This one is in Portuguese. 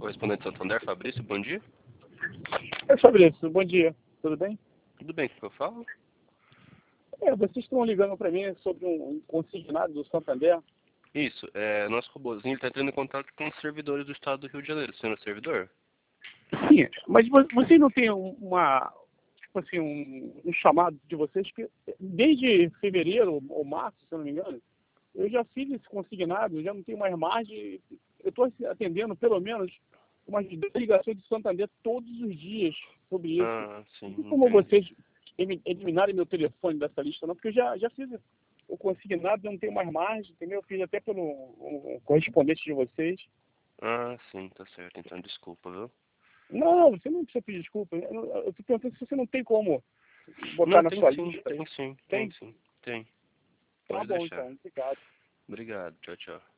correspondente Santander, Fabrício, bom dia. Fabrício, bom dia. Tudo bem? Tudo bem, o que eu falo? Vocês estão ligando para mim sobre um consignado do Santander. Isso, nosso robozinho está entrando em contato com os servidores do estado do Rio de Janeiro. Você é o servidor? Sim, mas vocês não têm tipo assim, um chamado de vocês que desde fevereiro ou março, se eu não me engano, eu já fiz esse consignado, já não tenho mais margem. Eu estou atendendo pelo menos umas 10 ligações de Santander todos os dias sobre isso. Ah, sim, Não tem como entendi. vocês eliminarem meu telefone dessa lista, não, porque eu já fiz o consignado, eu não tenho mais margem, entendeu? Eu fiz até pelo correspondente de vocês. Ah, sim, tá certo. Então, desculpa, viu? Não, você não precisa pedir desculpa. Eu estou perguntando se você não tem como botar Não, na tem sua sim, lista. tem sim, tem Tem? sim. Tem. Tá Pode bom, deixar. então. Obrigado. Obrigado, tchau, tchau.